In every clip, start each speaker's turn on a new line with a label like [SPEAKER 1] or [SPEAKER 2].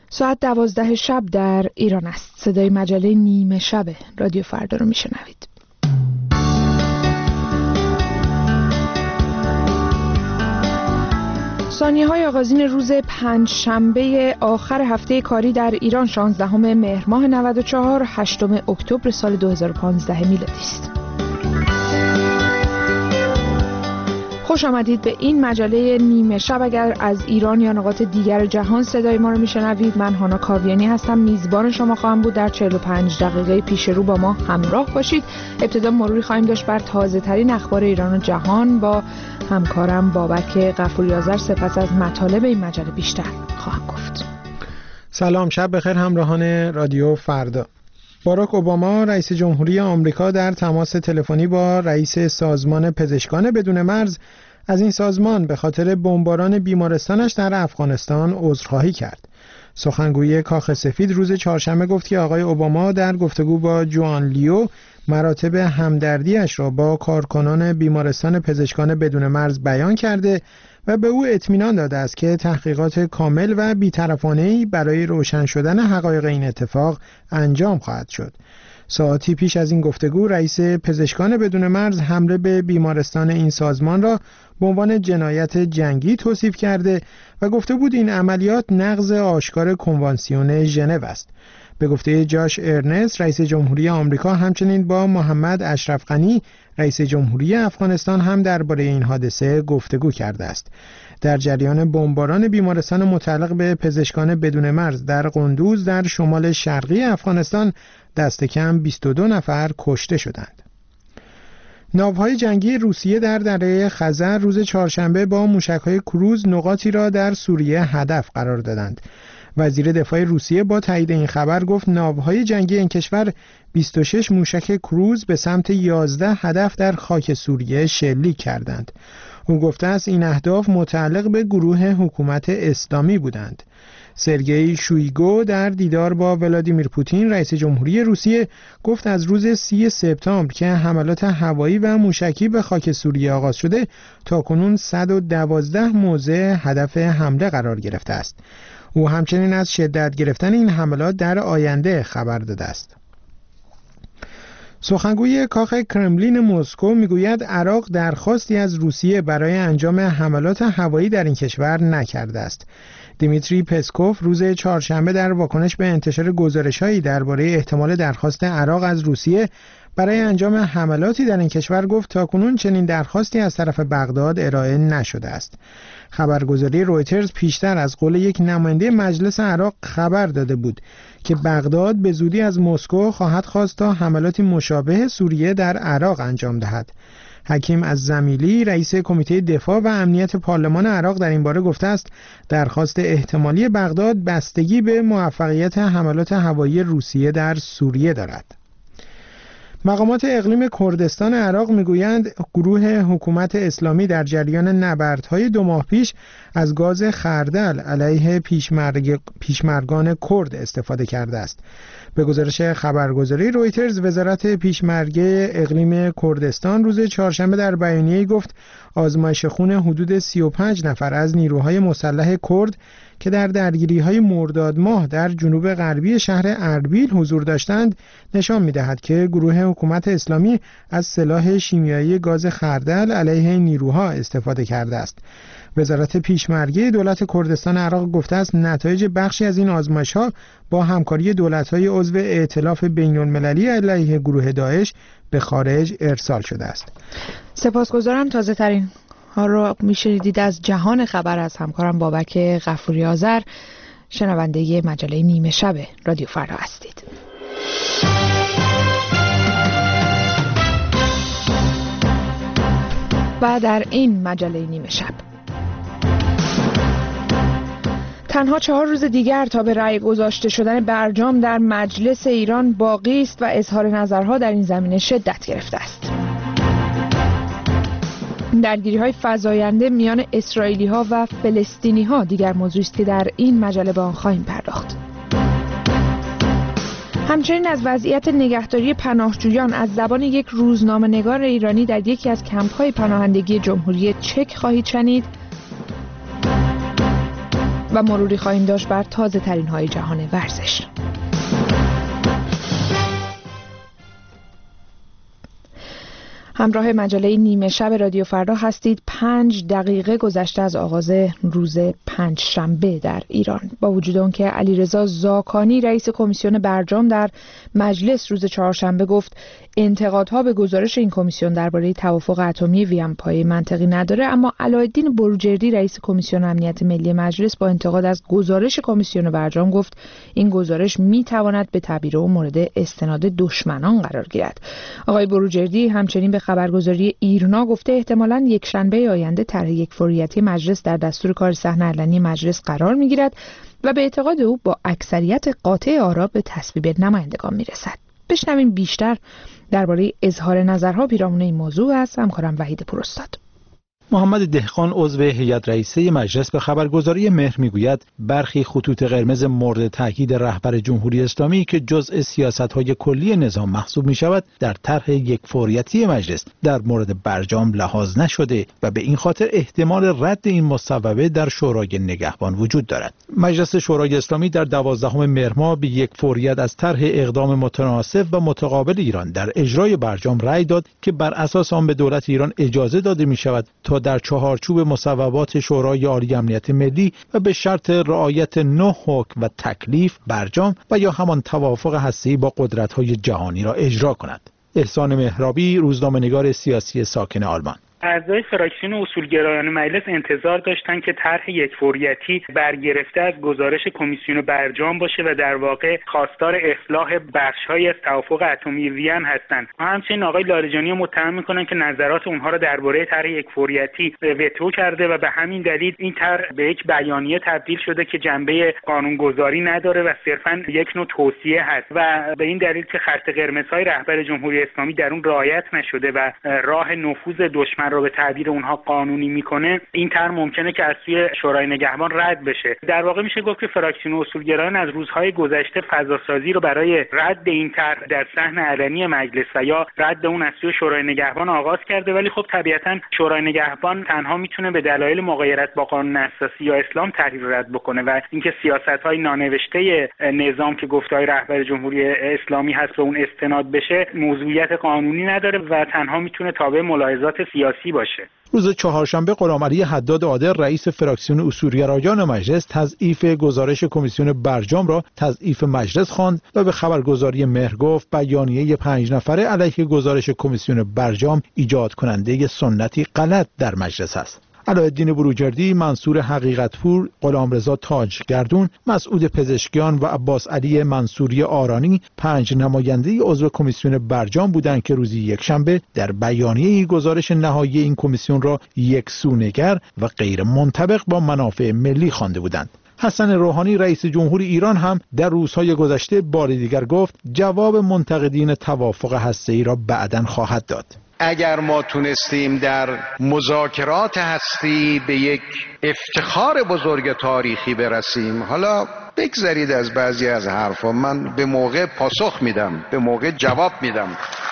[SPEAKER 1] ساعت 12 شب در ایران است. صدای مجله نیمه شب رادیو فردا رو میشنوید. ثانیه‌های آغازین روز پنجشنبه آخر هفته کاری در ایران 16 مهر ماه 94 8 اکتبر سال 2015 میلادی است. خوش آمدید به این مجله نیمه شب. اگر از ایران یا نقاط دیگر جهان صدای ما رو میشنوید، من هانا کاویانی هستم، میزبان شما خواهم بود. در 45 دقیقه پیش رو با ما همراه باشید. ابتدا مروری خواهیم داشت بر تازه ترین اخبار ایران و جهان با همکارم بابک غفوری‌آذر. سپس از مطالب این مجله بیشتر خواهم گفت.
[SPEAKER 2] سلام، شب بخیر همراهان رادیو فردا. باراک اوباما رئیس جمهوری آمریکا در تماس تلفنی با رئیس سازمان پزشکان بدون مرز از این سازمان به خاطر بمباران بیمارستانش در افغانستان عذرخواهی کرد. سخنگوی کاخ سفید روز چهارشنبه گفت که آقای اوباما در گفتگو با جوان لیو مراتب همدردیش را با کارکنان بیمارستان پزشکان بدون مرز بیان کرده و به او اطمینان داده است که تحقیقات کامل و بی‌طرفانه‌ای برای روشن شدن حقایق این اتفاق انجام خواهد شد. ساعتی پیش از این گفتگو رئیس پزشکان بدون مرز حمله به بیمارستان این سازمان را به عنوان جنایت جنگی توصیف کرده و گفته بود این عملیات نقض آشکار کنوانسیون ژنو است. به گفته جاش ارنست رئیس جمهوری آمریکا همچنین با محمد اشرف غنی رئیس جمهوری افغانستان هم درباره این حادثه گفتگو کرده است. در جریان بمباران بیمارستان متعلق به پزشکان بدون مرز در قندوز در شمال شرقی افغانستان دست کم 22 نفر کشته شدند. ناوهای جنگی روسیه در دره خزر روز چهارشنبه با موشک‌های کروز نقاطی را در سوریه هدف قرار دادند. وزیر دفاع روسیه با تایید این خبر گفت ناوهای جنگی این کشور 26 موشک کروز به سمت 11 هدف در خاک سوریه شلیک کردند. او گفته است این اهداف متعلق به گروه حکومت اسلامی بودند. سرگئی شویگو در دیدار با ولادیمیر پوتین رئیس جمهوری روسیه گفت از روز 30 سپتامبر که حملات هوایی و موشکی به خاک سوریه آغاز شده تاکنون 112 موضع هدف حمله قرار گرفته است. او همچنین از شدت گرفتن این حملات در آینده خبر داده است. سخنگوی کاخ کرملین مسکو میگوید عراق درخواستی از روسیه برای انجام حملات هوایی در این کشور نکرده است. دیمیتری پسکوف روز چهارشنبه در واکنش به انتشار گزارش‌هایی درباره احتمال درخواست عراق از روسیه برای انجام حملاتی در این کشور گفت تاکنون چنین درخواستی از طرف بغداد ارائه نشده است. خبرگزاری رویترز پیشتر از قول یک نماینده مجلس عراق خبر داده بود که بغداد به زودی از مسکو خواهد خواست تا حملاتی مشابه سوریه در عراق انجام دهد. حکیم الزمیلی رئیس کمیته دفاع و امنیت پارلمان عراق در این باره گفته است درخواست احتمالی بغداد بستگی به موفقیت حملات هوایی روسیه در سوریه دارد. مقامات اقلیم کردستان عراق میگویند گروه حکومت اسلامی در جریان نبردهای 2 ماه پیش از گاز خردل علیه پیشمرگان کرد استفاده کرده است. به گزارش خبرگزاری رویترز وزارت پیشمرگه اقلیم کردستان روز چهارشنبه در بیانیه‌ای گفت آزمایش خون حدود 35 نفر از نیروهای مسلح کرد که در درگیری‌های مرداد ماه در جنوب غربی شهر اربیل حضور داشتند نشان می‌دهد که گروه حکومت اسلامی از سلاح شیمیایی گاز خردل علیه نیروها استفاده کرده است. وزارت پیشمرگه دولت کردستان عراق گفته است نتایج بخشی از این آزمایش‌ها با همکاری دولت‌های عضو ائتلاف بین‌المللی علیه گروه داعش به خارج ارسال شده است.
[SPEAKER 1] سپاسگزارم. تازه‌ترین ها رو میشنیدید از جهان خبر از همکارم بابک غفوری‌آذر. شنونده مجله نیمه شب رادیو فردا هستید. و در این مجله نیمه شب تنها 4 روز دیگر تا به رأی گذاشته شدن برجام در مجلس ایران باقی است و اظهار نظرها در این زمینه شدت گرفته است. درگیری‌های فزاینده میان اسرائیلی‌ها و فلسطینی‌ها دیگر موضوعی است که در این مجله به آن خواهیم پرداخت. همچنین از وضعیت نگهداری پناهجویان از زبان یک روزنامه‌نگار ایرانی در یکی از کمپ‌های پناهندگی جمهوری چک خواهید شنید و مروری خواهیم داشت بر تازه ترین های جهان ورزش. همراه مجله نیمه شب رادیو فردا هستید. 5 دقیقه گذشته از آغاز روز پنجشنبه در ایران. با وجود آنکه علیرضا زاکانی رئیس کمیسیون برجام در مجلس روز چهارشنبه گفت انتقادها به گزارش این کمیسیون درباره توافق اتمی وین پایه منطقی نداره، اما علایالدین بروجردی رئیس کمیسیون امنیت ملی مجلس با انتقاد از گزارش کمیسیون برجام گفت این گزارش میتواند به تعبیر او مورد استناد دشمنان قرار گیرد. آقای بروجردی همچنین به خبرگزاری ایرنا گفته احتمالاً یک شنبه آینده طرح یکفوریتی مجلس در دستور کار صحن علنی مجلس قرار میگیرد و به اعتقاد او با اکثریت قاطع آرا به تصویب نمایندگان میرسد. بشنویم بیشتر درباره اظهار نظرها پیرامون این موضوع از همکارم وحید پوراستاد.
[SPEAKER 3] محمد دهقان عضو هیئت رئیسه مجلس به خبرگزاری مهر میگوید برخی خطوط قرمز مورد تاکید رهبر جمهوری اسلامی که جزء سیاست‌های کلی نظام محسوب می‌شود در طرح یکفوریتی مجلس در مورد برجام لحاظ نشده و به این خاطر احتمال رد این مصوبه در شورای نگهبان وجود دارد. مجلس شورای اسلامی در 12 مهر ماه به یکفوریت از طرح اقدام متناسب و متقابل ایران در اجرای برجام رأی داد که بر اساس آن به دولت ایران اجازه داده می‌شود تا در چهارچوب مصوبات شورای عالی امنیت ملی و به شرط رعایت 9 حکم و تکلیف برجام و یا همان توافق هسته‌ای با قدرت‌های جهانی را اجرا کند. احسان مهرابی، روزنامه‌نگار سیاسی ساکن آلمان.
[SPEAKER 4] اعضای فراکسیون اصولگرایان مجلس انتظار داشتند که طرح یکفوریتی برگرفته از گزارش کمیسیون برجام باشه و در واقع خواستار اصلاح بخش‌هایی از توافق اتمی وین هستند. همچنین آقای لاریجانی متهم می‌کنند که نظرات اونها را درباره طرح یکفوریتی وتو کرده و به همین دلیل این طرح به یک بیانیه تبدیل شده که جنبه قانونگذاری نداره و صرفاً یک نوع توصیه هست و به این دلیل که خط قرمزهای رهبر جمهوری اسلامی در اون رعایت نشده و راه نفوذ دشمن را به تعبیر اونها قانونی میکنه، این طرح ممکنه که از سوی شورای نگهبان رد بشه. در واقع میشه گفت که فراکسیون اصولگرایان از روزهای گذشته فضاسازی رو برای رد این طرح در صحن علنی مجلس و یا رد اون از سوی شورای نگهبان آغاز کرده، ولی خب طبیعتاً شورای نگهبان تنها میتونه به دلایل مغایرت با قانون اساسی یا اسلام طرحی رو رد بکنه و اینکه سیاست‌های نانوشته نظام که گفته‌های رهبر جمهوری اسلامی هست به اون استناد بشه موضوعیت قانونی نداره و تنها میتونه تابع ملاحظات سیاسی باشه.
[SPEAKER 3] روز چهارشنبه غلامعلی حداد عادل رئیس فراکسیون اصولگرایان مجلس تضعیف گزارش کمیسیون برجام را تضعیف مجلس خواند و به خبرگزاری مهر گفت بیانیه 5 نفره علیه گزارش کمیسیون برجام ایجاد کننده سنتی غلط در مجلس است. علایالدین بروجردی، منصور حقیقتپور، غلامرضا تاجگردون، مسعود پزشکیان و عباس علی منصوری آرانی 5 نماینده عضو کمیسیون برجام بودند که روز یکشنبه در بیانیه گزارش نهایی این کمیسیون را یکسونگر و غیر منطبق با منافع ملی خوانده بودند. حسن روحانی رئیس جمهوری ایران هم در روزهای گذشته بار دیگر گفت جواب منتقدین توافق هسته‌ای را بعداً خواهد داد.
[SPEAKER 5] اگر ما تونستیم در مذاکرات هستی به یک افتخار بزرگ تاریخی برسیم، حالا بگذرید از بعضی از حرفا، من به موقع پاسخ میدم، به موقع جواب میدم.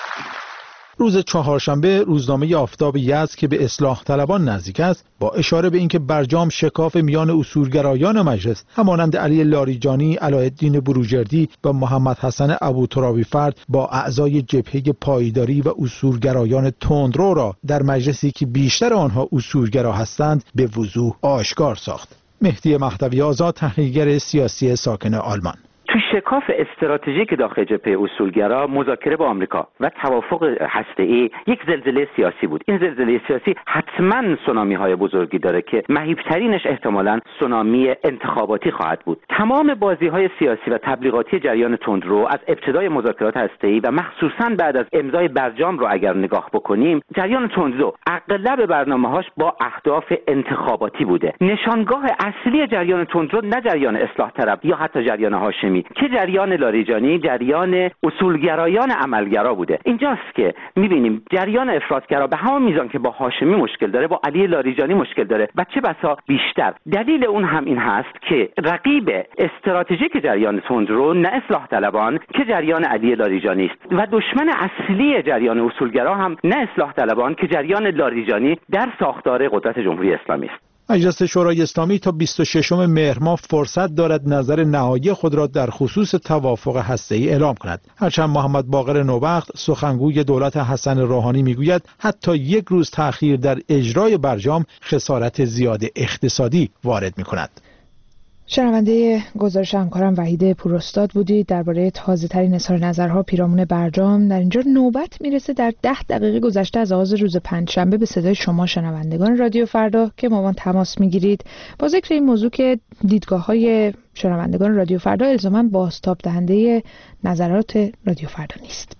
[SPEAKER 3] روز چهارشنبه روزنامه آفتاب یزد که به اصلاح طلبان نزدیک است با اشاره به اینکه برجام شکاف میان اصولگرایان مجلس همانند علی لاریجانی، علایالدین بروجردی و محمد حسن ابوترابی فرد با اعضای جبهه پایداری و اصولگرایان تندرو را در مجلسی که بیشتر آنها اصولگرا هستند به وضوح آشکار ساخت. مهدی مهدوی آزاد، تحلیلگر سیاسی ساکن آلمان:
[SPEAKER 6] تو شکاف استراتژیک داخل جبهه اصولگرا مذاکره با آمریکا و توافق هسته‌ای یک زلزله سیاسی بود. این زلزله سیاسی حتما سونامی‌های بزرگی داره که مهیب‌ترینش احتمالاً سونامی انتخاباتی خواهد بود. تمام بازی‌های سیاسی و تبلیغاتی جریان تندرو از ابتدای مذاکرات هسته‌ای و مخصوصاً بعد از امضای برجام رو اگر نگاه بکنیم، جریان تندرو اغلب برنامه‌هاش با اهداف انتخاباتی بوده. نشانگاه اصلی جریان تندرو نه جریان اصلاح طلب یا حتی جریان هاشمی که جریان لاریجانی، جریان اصولگرایان عملگرا بوده. اینجاست که می‌بینیم جریان افراطگرا به همون میزان که با هاشمی مشکل داره با علی لاریجانی مشکل داره و چه بسا بیشتر. دلیل اون هم این هست که رقیب استراتژیک جریان تندرو نه اصلاح طلبان که جریان علی لاریجانی است و دشمن اصلی جریان اصولگرا هم نه اصلاح طلبان که جریان لاریجانی در ساختار قدرت جمهوری اسلامی است.
[SPEAKER 3] مجلس شورای اسلامی تا 26 مهر ماه فرصت دارد نظر نهایی خود را در خصوص توافق هسته‌ای اعلام کند. هرچند محمد باقر نوبخت سخنگوی دولت حسن روحانی میگوید حتی یک روز تأخیر در اجرای برجام خسارت زیاد اقتصادی وارد می‌کند.
[SPEAKER 1] شنونده گزارش همکارم وحید پوراستاد بودید درباره تازه‌ترین اظهار نظرها پیرامون برجام. در اینجا نوبت میرسه در 10 دقیقه گذشته از آغاز روز پنجشنبه به صدای شما شنوندگان رادیو فردا که با ما تماس میگیرید با ذکر این موضوع که دیدگاه‌های شنوندگان رادیو فردا الزاماً بازتاب دهنده نظرات رادیو فردا نیست.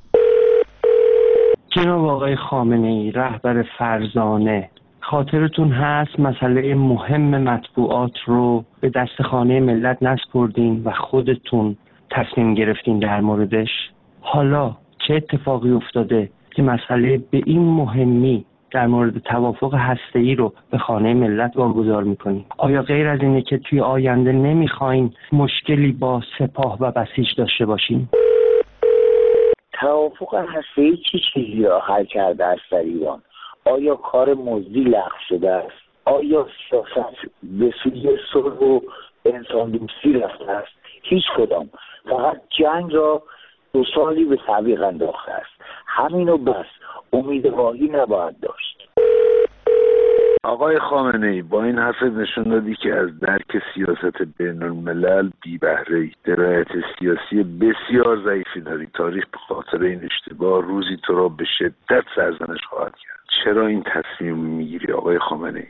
[SPEAKER 7] جناب آقای خامنه‌ای رهبر فرزانه، خاطرتون هست مسئله مهم مطبوعات رو به دستخانه ملت نسپردین و خودتون تصمیم گرفتین در موردش. حالا چه اتفاقی افتاده که مسئله به این مهمی در مورد توافق هسته‌ای رو به خانه ملت واگذار میکنین؟ آیا غیر از اینه که توی آینده نمیخواین مشکلی با سپاه و بسیج داشته باشین؟
[SPEAKER 8] توافق هسته‌ای چه چیزی را حل کرده است در ایران؟ آیا کار مزدی لغو شده است؟ آیا سیاست به سوی صلح و انسان دوستی رفته است؟ هیچ کدام. فقط جنگ را 2 سالی به تعویق انداخته است. همینو بس. امیدواری نباید داشت.
[SPEAKER 9] آقای خامنه‌ای با این حرف نشون دادی که از درک سیاست بین الملل بی بهره‌ای، درایت سیاسی بسیار ضعیفی داری. تاریخ به خاطر این اشتباه روزی تو را به شدت سرزنش خواهد کرد. چرا این تصمیم میگیری آقای خامنه‌ای؟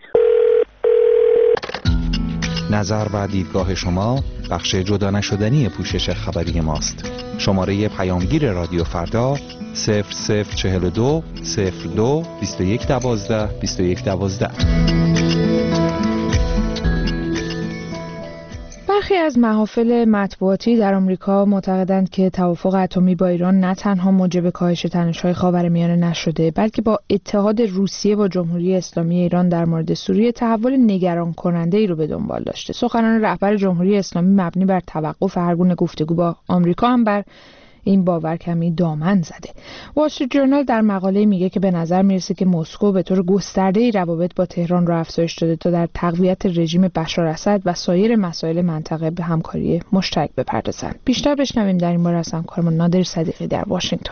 [SPEAKER 10] نظر و دیدگاه شما بخش جدا نشدنی پوشش خبری ماست. شماره پیامگیر رادیو فردا 0042 02 21 12 21 12.
[SPEAKER 1] برخی از محافل مطبوعاتی در آمریکا معتقدند که توافق اتمی با ایران نه تنها موجب کاهش تنش‌های خاورمیانه نشده، بلکه با اتحاد روسیه با جمهوری اسلامی ایران در مورد سوریه تحول نگران کننده ای رو به دنبال داشته. سخنان رهبر جمهوری اسلامی مبنی بر توقف هر گونه گفتگو با آمریکا هم بر این باور کمی دامن زده. وال استریت ژورنال در مقاله میگه که به نظر میرسه که مسکو به طور گسترده‌ای روابط با تهران را افزایش داده تا در تقویت رژیم بشار اسد و سایر مسائل منطقه به همکاری مشترک بپردازند. بیشتر بشنویم در این باره از همکارمان نادر صدیقی در واشنگتن.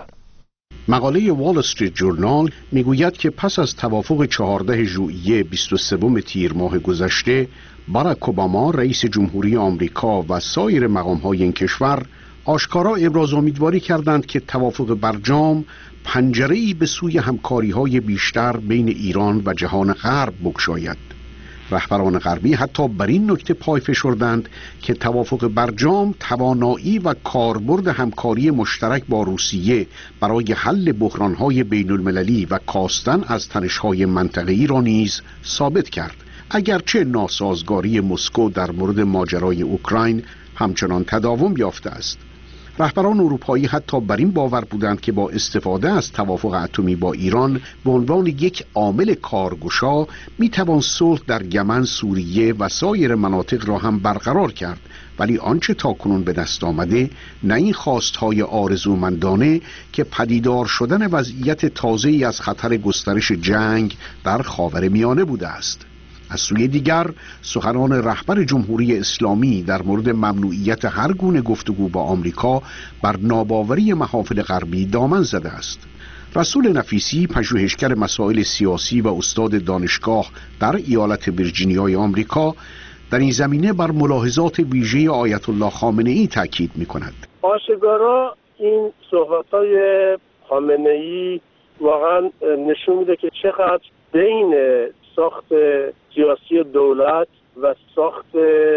[SPEAKER 11] مقاله وال استریت ژورنال میگوید که پس از توافق 14 ژوئیه 23 تیر ماه گذشته، باراک اوباما رئیس جمهوری آمریکا و سایر مقام‌های این کشور آشکارا ابراز امیدواری کردند که توافق برجام پنجره‌ای به سوی همکاری‌های بیشتر بین ایران و جهان غرب بگشاید. رهبران غربی حتی بر این نکته پای فشردند که توافق برجام توانایی و کاربرد همکاری مشترک با روسیه برای حل بحران‌های بین‌المللی و کاستن از تنش‌های منطقه‌ای را نیز ثابت کرد. اگرچه ناسازگاری مسکو در مورد ماجرای اوکراین همچنان تداوم یافته است. رهبران اروپایی حتی بر این باور بودند که با استفاده از توافق اتمی با ایران به عنوان یک عامل کارگشا میتوان صلح در یمن، سوریه و سایر مناطق را هم برقرار کرد، ولی آنچه تاکنون به دست آمده نه این خواستهای آرزومندانه که پدیدار شدن وضعیت تازه‌ای از خطر گسترش جنگ در خاورمیانه بوده است. از سوی دیگر سخنان رهبر جمهوری اسلامی در مورد ممنوعیت هر گونه گفتگو با آمریکا بر ناباوری محافل غربی دامن زده است. رسول نفیسی، پژوهشگر مسائل سیاسی و استاد دانشگاه در ایالت ویرجینیای آمریکا، در این زمینه بر ملاحظات ویژه آیت الله خامنه‌ای تاکید می‌کند.
[SPEAKER 12] آشکارا این صحبت‌های خامنه‌ای واقعا نشون میده که چقدر بین ساخت سیاسی دولت و ساخت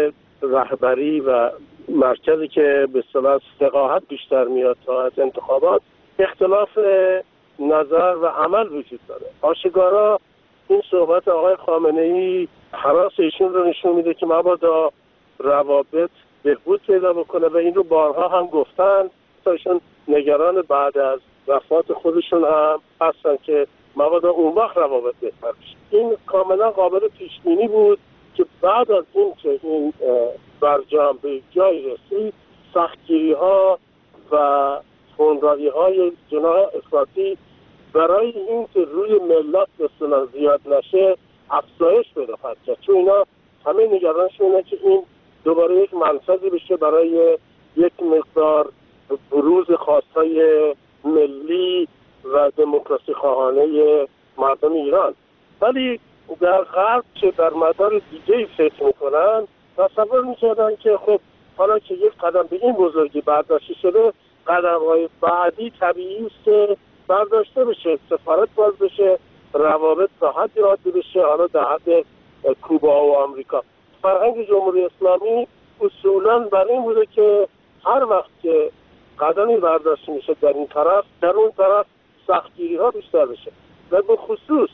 [SPEAKER 12] رهبری و مرکزی که به اصطلاح فقاهت بیشتر میاد تا از انتخابات اختلاف نظر و عمل وجود داره. آشکارا این صحبت آقای خامنه‌ای هراس ایشون رو نشون میده که مبادا روابط بهبود پیدا بکنه و این رو بارها هم گفتن تا ایشون نگران بعد از وفات خودشون هم هستن که مبادا اون وقت روابط بهتر بشه. این کاملا قابل پیش بینی بود که بعد از این که این برجام به جای رسید، سختگیری ها و خونرایی های جناح افراطی برای این که روی ملت مثلا زیاد نشه افزایش پیدا خواهد کرد، چون اینا همه نگرانشون اینه که این دوباره یک منفذی بشه برای یک مقدار بروز خواستای ملی و دموکراسی خواهانه مردم ایران. ولی در غرب که در مدار دیگه‌ای فکر میکنن تصور میکردن که خب حالا که یک قدم به این بزرگی برداشته شده، قدم‌های بعدی طبیعی است که برداشته بشه، سفارت باز بشه، روابط تا حدی عادی بشه، حالا در حد کوبا و آمریکا. فرهنگ جمهوری اسلامی اصولاً بر این بوده که هر وقت که قدمی برداشته میشه در این طرف، در اون طرف سختگیری‌ها بیشتر بشه و به خصوص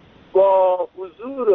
[SPEAKER 12] با حضور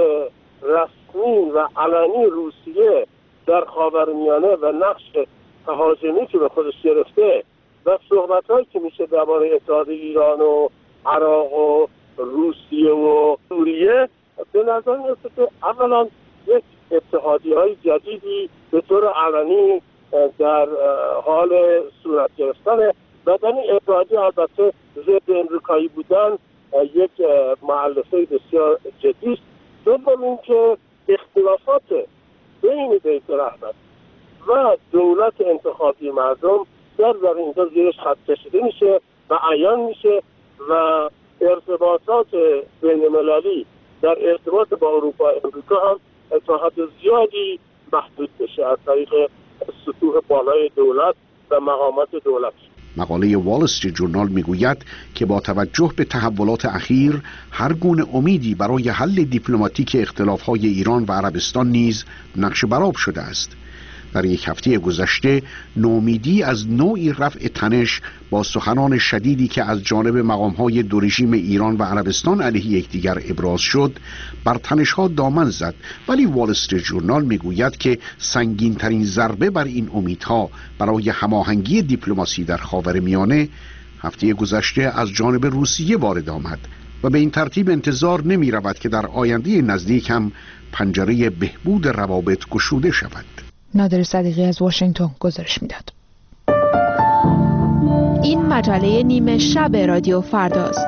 [SPEAKER 12] رسمی و علنی روسیه در خاورمیانه و نقش تهاجمی که به خودش گرفته و صحبت‌هایی که میشه درباره اتحاد ایران و عراق و روسیه و سوریه، به نظر میاد که اولا یک اتحادیه‌های جدیدی به طور علنی در حال صورت گرفتنه و در این اتحادیه البته ضد امریکایی بودن یک مؤلفه بسیار جدی است. دوم اینکه اختلافات بین بیت رحمت و دولت انتخابی مردم در اینجا زیرش خط کشیده میشه و عیان میشه و ارتباطات بین المللی در ارتباط با اروپا و امریکا هم تا حد زیادی محدود بشه از طریق سطوح بالای دولت و مقامات دولت.
[SPEAKER 11] مقاله وال استریت جورنال میگوید که با توجه به تحولات اخیر هر گونه امیدی برای حل دیپلماتیک اختلاف‌های ایران و عربستان نیز نقش برآب شده است. در یک هفته گذشته نومیدی از نوعی رفع تنش با سخنان شدیدی که از جانب مقام‌های دو رژیم ایران و عربستان علیه یکدیگر ابراز شد بر تنش‌ها دامن زد، ولی وال استریت جورنال میگوید که سنگین‌ترین ضربه بر این امیدها برای هماهنگی دیپلماسی در خاورمیانه هفته گذشته از جانب روسیه وارد آمد و به این ترتیب انتظار نمی‌رود که در آینده نزدیک هم پنجره بهبود روابط گشوده شود.
[SPEAKER 1] نادر صدیقی از واشنگتن گزارش میداد. این مجله نیمه شب رادیو فرداست.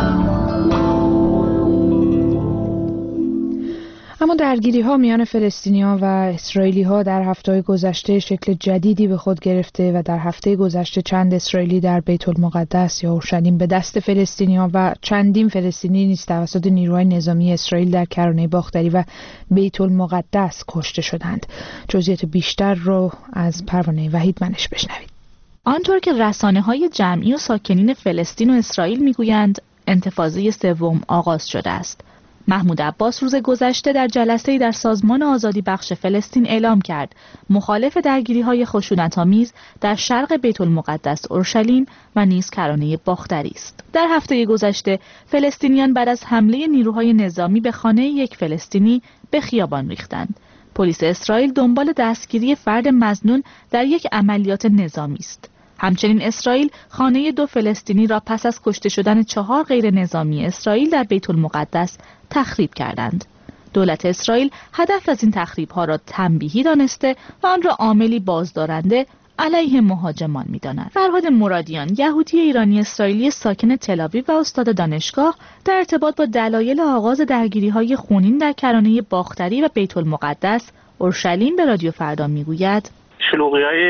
[SPEAKER 1] اما درگیری‌ها میان فلسطینیان و اسرائیلی‌ها در هفته‌های گذشته شکل جدیدی به خود گرفته و در هفته گذشته چند اسرائیلی در بیت المقدس یا اورشلیم به دست فلسطینیان و چندین فلسطینی نیز توسط نیروهای نظامی اسرائیل در کرانه باختری و بیت المقدس کشته شدند. جزئیات بیشتر رو از پروانه وحید منش بشنوید.
[SPEAKER 13] آنطور که رسانه‌های جمعی و ساکنین فلسطین و اسرائیل می‌گویند، انتفاضه سوم آغاز شده است. محمود عباس روز گذشته در جلسه‌ای در سازمان آزادی بخش فلسطین اعلام کرد مخالف درگیری‌های خشونت‌آمیز در شرق بیت المقدس اورشلیم و نیز کرانه باختری است. در هفته گذشته فلسطینیان بعد از حمله نیروهای نظامی به خانه یک فلسطینی به خیابان ریختند. پلیس اسرائیل دنبال دستگیری فرد مظنون در یک عملیات نظامی است. همچنین اسرائیل خانه 2 فلسطینی را پس از کشته شدن 4 غیر نظامی اسرائیل در بیت المقدس تخریب کردند. دولت اسرائیل هدف از این تخریب‌ها را تنبیهی دانسته و آن را عاملی بازدارنده علیه مهاجمان می‌داند. فرهاد مرادیان، یهودی ایرانی اسرائیلی ساکن تل‌آویو و استاد دانشگاه، در ارتباط با دلایل آغاز درگیری‌های خونین در کرانه باختری و بیت المقدس اورشلیم به رادیو فردا می‌گوید:
[SPEAKER 14] شلوغی‌های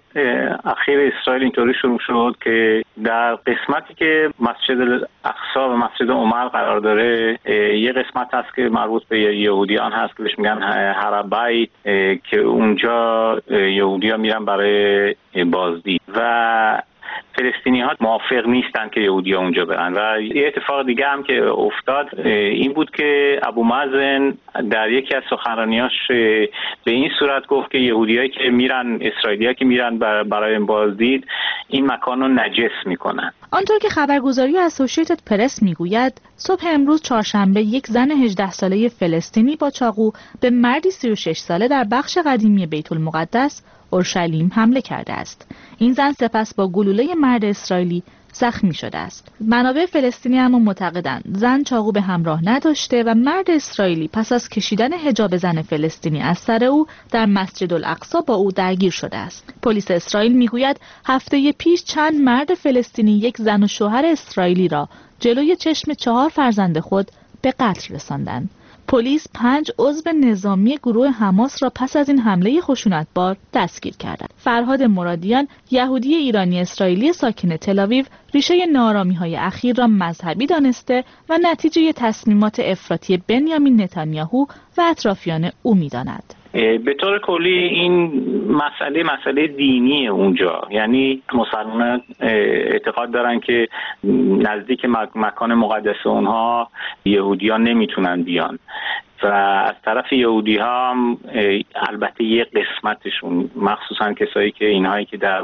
[SPEAKER 14] اخیر اسرائیل اینطوری شروع شد که در قسمتی که مسجد الاقصی و مسجد عمر قرار داره یه قسمت هست که مربوط به یهودیان هست که بهش میگن هر بیت، که اونجا یهودی‌ها میرن برای بازدید و فلسطینی ها موافق نیستن که یهودی ها اونجا برن. و یه اتفاق دیگه هم که افتاد این بود که ابو مازن در یکی از سخنرانیاش به این صورت گفت که یهودیایی که میرن، اسرائیلی‌ها که میرن برای بازدید، این مکان رو نجس میکنن.
[SPEAKER 13] آنطور که خبرگزاری اسوسییتد پرس میگوید، صبح امروز چهارشنبه یک زن 18 ساله فلسطینی با چاقو به مردی 36 ساله در بخش قدیمی بیت المقدس اورشلیم حمله کرده است. این زن سپس با گلوله مرد اسرائیلی زخمی شده است. منابع فلسطینی اما معتقدند زن چاقو به همراه نداشته و مرد اسرائیلی پس از کشیدن حجاب زن فلسطینی از سر او در مسجد الاقصی با او درگیر شده است. پلیس اسرائیل میگوید هفته پیش چند مرد فلسطینی یک زن و شوهر اسرائیلی را جلوی چشم 4 فرزند خود به قتل رساندند. پلیس 5 عضو نظامی گروه حماس را پس از این حمله خشونتبار دستگیر کردند. فرهاد مرادیان، یهودی ایرانی اسرائیلی ساکن تل‌آویو، ریشه ناآرامی‌های اخیر را مذهبی دانسته و نتیجه تصمیمات افراطی بنیامین نتانیاهو و اطرافیان او می‌داند.
[SPEAKER 14] به طور کلی این مسئله دینی اونجا، یعنی مسلمان اعتقاد دارن که نزدیک مکان مقدس اونها یهودیان نمیتونن بیان و از طرف یهودی ها هم البته یک قسمتشون، مخصوصا کسایی که اینهایی که در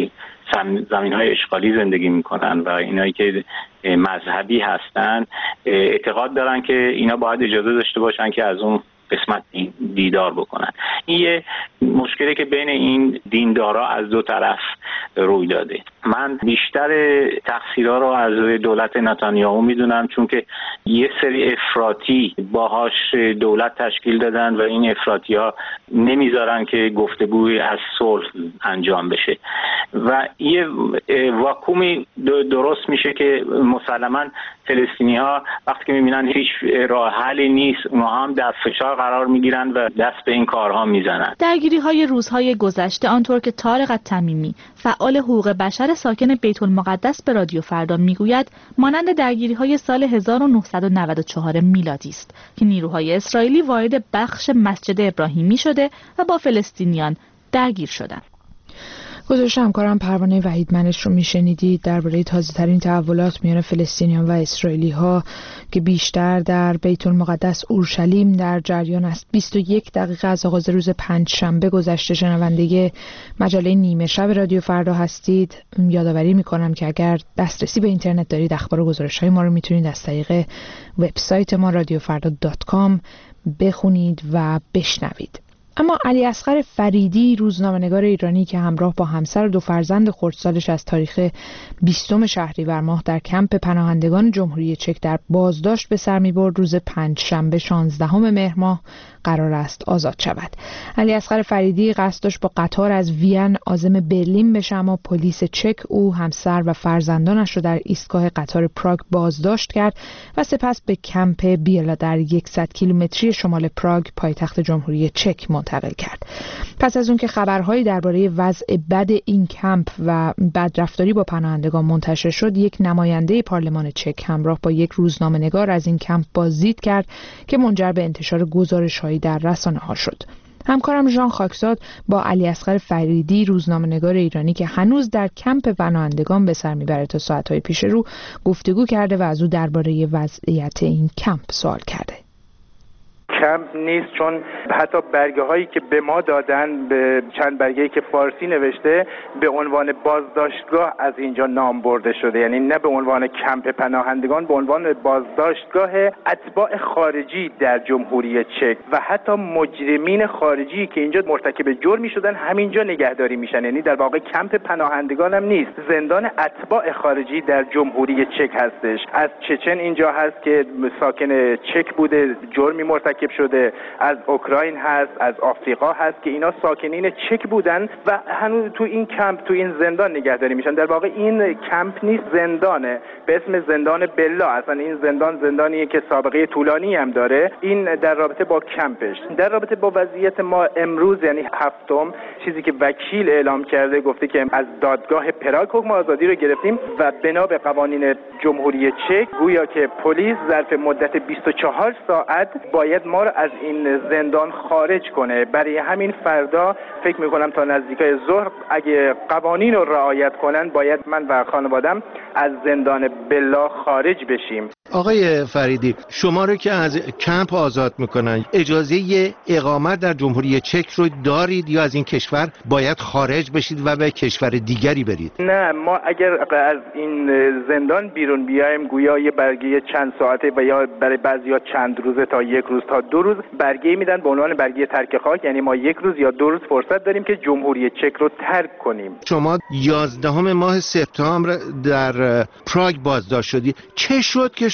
[SPEAKER 14] زمین‌های اشغالی زندگی میکنن و اینایی که مذهبی هستن، اعتقاد دارن که اینا باید اجازه داشته باشن که از اون قسمت دیدار بکنن. این یه مشکلی که بین این دیندارا از دو طرف روی داده. من بیشتر تقصیرها رو از دولت نتانیاهو میدونم، چون که یه سری افراطی باهاش دولت تشکیل دادن و این افراطی‌ها نمیذارن که گفتگوی از صلح انجام بشه و یه واکومی درست میشه که مسلماً فلسطینی‌ها وقتی که میبینن هیچ راه حلی نیست، اونها هم در فشار قرار میگیرن و دست به این کارها میزنن.
[SPEAKER 13] درگیری‌های روزهای گذشته، آنطور که طارق التمیمی، فعال حقوق بشر ساکن بیت المقدس به رادیو فردا میگوید، مانند درگیری‌های سال 1994 میلادی است که نیروهای اسرائیلی وارد بخش مسجد ابراهیمی شده و با فلسطینیان درگیر شدند.
[SPEAKER 1] گزارش همکارم پروانه وحیدمنش رو میشنیدید درباره تازه‌ترین تحولات میان فلسطینیان و اسرائیلی ها که بیشتر در بیت المقدس اورشلیم در جریان است. 21 دقیقه از آغاز روز پنجشنبه گذشته. شنونده مجله نیمه شب رادیو فردا هستید. یادآوری میکنم که اگر دسترسی به اینترنت دارید، اخبار و گزارش‌های ما رو میتونید از طریق وبسایت ما radiofarda.com بخونید و بشنوید. اما علی اصغر فریدی، روزنامه‌نگار ایرانی که همراه با همسر و 2 فرزند خردسالش از تاریخ 20 شهریور ماه در کمپ پناهندگان جمهوری چک در بازداشت به سر می‌برد، روز پنجشنبه 16 مهر ماه قرار است آزاد شود. علی اصغر فریدی قصد داشت با قطار از وین عازم برلین بشه، اما پلیس چک او، همسر و فرزندانش را در ایستگاه قطار پراگ بازداشت کرد و سپس به کمپ بیلا در 100 کیلومتری شمال پراگ، پایتخت جمهوری چک، منتقل کرد. پس از اون که خبرهایی درباره وضع بد این کمپ و بدرفتاری با پناهندگان منتشر شد، یک نماینده پارلمان چک همراه با یک روزنامه‌نگار از این کمپ بازدید کرد که منجر به انتشار گزارش‌هایی در رسانه‌ها شد. همکارم ژان خاکزاد با علی اصغر فریدی، روزنامه‌نگار ایرانی که هنوز در کمپ پناهندگان به سر میبره تا ساعت‌های پیش رو، گفتگو کرده و از او درباره وضعیت این کمپ سوال کرده.
[SPEAKER 15] کمپ نیست، چون حتی برگه هایی که به ما دادن، به چند برگه‌ای که فارسی نوشته، به عنوان بازداشتگاه از اینجا نام برده شده، یعنی نه به عنوان کمپ پناهندگان، به عنوان بازداشتگاه اتباع خارجی در جمهوری چک و حتی مجرمین خارجی که اینجا مرتکب جرمی شدن همینجا نگهداری میشن. یعنی در واقع کمپ پناهندگان هم نیست، زندان اتباع خارجی در جمهوری چک هستش. از چچن اینجا هست که ساکن چک بوده، جرمی مرتکب شده، از اوکراین هست، از آفریقا هست که اینا ساکنین چک بودن و هنوز تو این کمپ، تو این زندان نگهداری میشن. در واقع این کمپ نیست، زندانه به اسم زندان بلا. اصلا این زندانیه که سابقه طولانی هم داره. این در رابطه با کمپش. در رابطه با وضعیت ما امروز، یعنی 7م، چیزی که وکیل اعلام کرده، گفته که از دادگاه پراگ حکم آزادی رو گرفتیم و بنا به قوانین جمهوری چک گویا که پلیس ظرف مدت 24 ساعت باید ما رو از این زندان خارج کنه. برای همین فردا فکر میکنم تا نزدیکای ظهر اگه قوانین رو رعایت کنن، باید من و خانوادم از زندان بلا خارج بشیم.
[SPEAKER 16] آقای فریدی، شما رو که از کمپ آزاد میکنن، اجازه اقامت در جمهوری چک رو دارید یا از این کشور باید خارج بشید و به کشور دیگری برید؟
[SPEAKER 15] نه، ما اگر از این زندان بیرون بیایم، گویا یه برگه چند ساعته و یا برای بعضیا چند روزه تا 1 روز تا 2 روز برگه میدن به عنوان برگه ترک خاک. یعنی ما 1 روز یا 2 روز فرصت داریم که جمهوری چک رو ترک کنیم.
[SPEAKER 16] شما 11 ماه سپتامبر در پراگ بازداشت شدید. چه شد که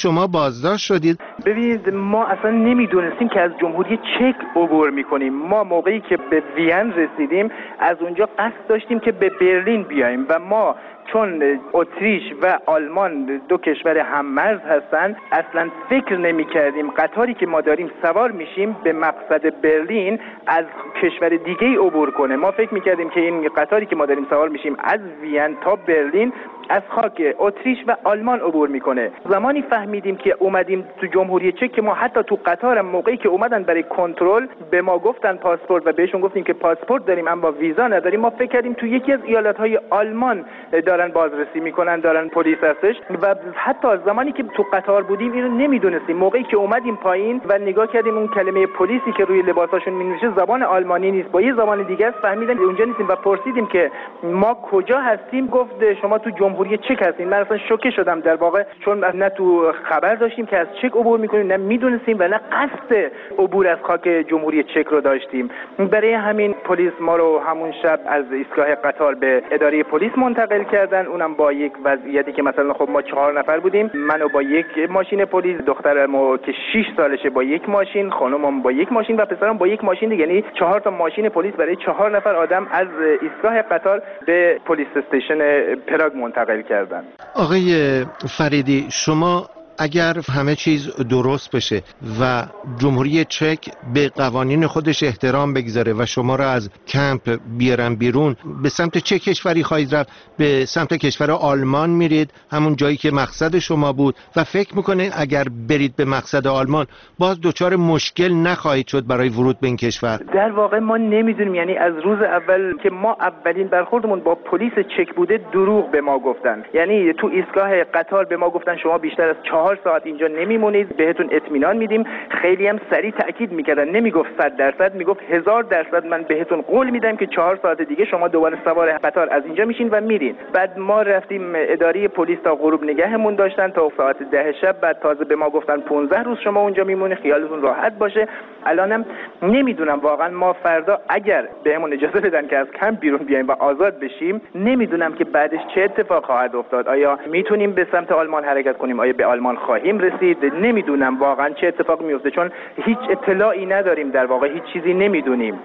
[SPEAKER 16] شما بازداشت شدید؟
[SPEAKER 15] ببینید ما اصلا نمیدونستیم که از جمهوری چک عبور میکنیم. ما موقعی که به وین رسیدیم از اونجا قصد داشتیم که به برلین بیایم و ما چون اتریش و آلمان دو کشور هم‌مرز هستن اصلا فکر نمی‌کردیم قطاری که ما داریم سوار میشیم به مقصد برلین از کشور دیگه‌ای عبور کنه. ما فکر می‌کردیم که این قطاری که ما داریم سوار میشیم از وین تا برلین از خاک اتریش و آلمان عبور میکنه. زمانی فهمیدیم که اومدیم تو جمهوری چک که ما حتی تو قطار موقعی که اومدن برای کنترل به ما گفتن پاسپورت و بهشون گفتیم که پاسپورت داریم اما ویزا نداریم، ما فکر کردیم تو یکی از ایالت‌های آلمان دارن بازرسی میکنن، دارن پلیس هستش و حتی زمانی که تو قطار بودیم اینو نمیدونستیم. موقعی که اومدیم پایین و نگاه کردیم اون کلمه پلیسی که روی لباساشون مینوشه زبان آلمانی نیست، با یه زبان دیگه است، فهمیدیم اونجا نیستیم و پرسیدیم که ما کجا هستیم. گفت شما تو جمهوری چک هستین. من اصلا شوکه شدم در واقع، چون نه تو خبر داشتیم که از چک عبور میکنیم، نه میدونستیم و نه قصد عبور از خاک جمهوری چک رو داشتیم. برای همین پلیس ما رو همون شب از ایستگاه قطار به اداره پلیس منتقل کردن، اونم با یک وضعیتی که مثلا خب ما 4 نفر بودیم، منو با یک ماشین پلیس، دخترمو که 6 سالشه با یک ماشین، خانومم با یک ماشین و پسرم با یک ماشین دیگه، یعنی 4 تا ماشین پلیس برای 4 نفر آدم از ایستگاه قطار به پلیس استیشن پراگ منتقل کردن.
[SPEAKER 16] آقای فریدی، شما اگر همه چیز درست بشه و جمهوری چک به قوانین خودش احترام بگذاره و شما را از کمپ بیارن بیرون، به سمت چه کشوری خواهید رفت؟ به سمت کشور آلمان میرید، همون جایی که مقصد شما بود، و فکر میکنید اگر برید به مقصد آلمان باز دچار مشکل نخواهید شد برای ورود به این کشور؟
[SPEAKER 15] در واقع ما نمیدونیم، یعنی از روز اول که ما اولین برخوردمون با پلیس چک بوده دروغ به ما گفتن. یعنی تو ایستگاه قطار به ما گفتن شما بیشتر از 4 ساعت اینجا نمیمونید، بهتون اطمینان میدیم. خیلی هم سریع تاکید میکردن، نمیگفت 100%، میگفت 1000% من بهتون قول میدم که 4 ساعت دیگه شما دوباره سوار قطار از اینجا میشین و میرین. بعد ما رفتیم اداره پلیس تا غروب نگهمون داشتن تا ساعت 10 شب. بعد تازه به ما گفتن 15 روز شما اونجا میمونید، خیالتون راحت باشه. الانم نمیدونم واقعا ما فردا اگر بهمون اجازه بدن که از کمپ بیرون بیایم و آزاد بشیم، نمیدونم که بعدش چه اتفاق خواهد افتاد. آیا میتونیم به سمت آلمان حرکت کنیم؟ آیا به آلمان خواهیم رسید؟ نمیدونم واقعا چه اتفاقی میفته، چون هیچ اطلاعی نداریم، در واقع هیچ چیزی نمیدونیم.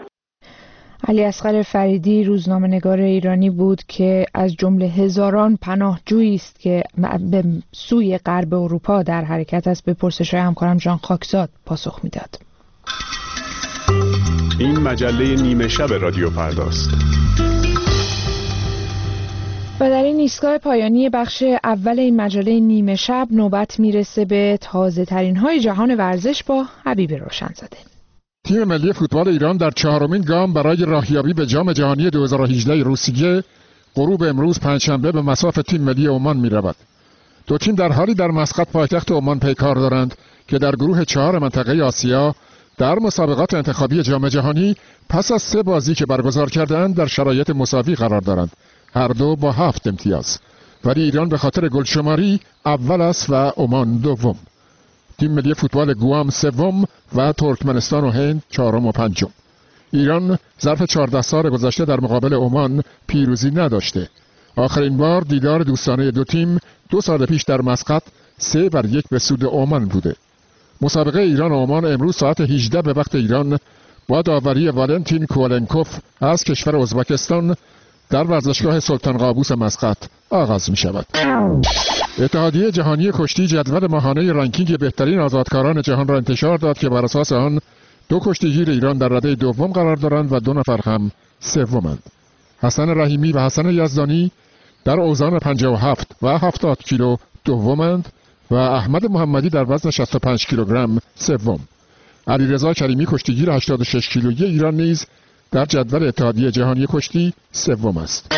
[SPEAKER 1] علیاصغر فریدی روزنامه‌نگار ایرانی بود که از جمله هزاران پناهجویی است که به سوی غرب اروپا در حرکت است به پرسش‌های همکارم جان خاکزاد پاسخ میداد.
[SPEAKER 11] این مجله نیمه شب رادیو فرداست.
[SPEAKER 1] و در این ایستگاه پایانی بخش اول این مجله نیمه شب نوبت میرسه به تازه ترین های جهان ورزش با حبیب روشنزاده.
[SPEAKER 17] تیم ملی فوتبال ایران در 4مین گام برای راهیابی به جام جهانی 2018 روسیه غروب امروز پنجشنبه به مصاف تیم ملی عمان می‌رود. دو تیم در حالی در مسقط پایتخت عمان پیکار دارند که در گروه 4 منطقه آسیا در مسابقات انتخابی جام جهانی پس از 3 بازی که برگزار کردند در شرایط مساوی قرار دارند، هر دو با 7 امتیاز، ولی ایران به خاطر گلشماری اول است و عمان دوم. تیم ملی فوتبال گوام سوم و ترکمنستان و هند چهارم و پنجم. ایران ظرف 14 سال گذشته در مقابل عمان پیروزی نداشته. آخرین بار دیدار دوستانه دو تیم 2 سال پیش در مسقط 3-1 به سود عمان بوده. مسابقه ایران و عمان امروز ساعت 18 به وقت ایران با داوری والنتین کوالنکوف از کشور ازبکستان در ورزشگاه سلطان قابوس مسقط آغاز می شود. اتحادیه جهانی کشتی جدول ماهانه رنکینگ بهترین آزادکاران جهان را انتشار داد که بر اساس آن 2 کشتیگیر ایران در رده دوم قرار دارند و 2 نفر هم سومند. حسن رحیمی و حسن یزدانی در اوزان 57 و 70 کیلو دومند و احمد محمدی در وزن 65 کیلوگرم سوم. علیرضا کریمی کشتیگیر 86 کیلویی ایران نیز در جدول اتحادیه جهانی کشتی سوم است.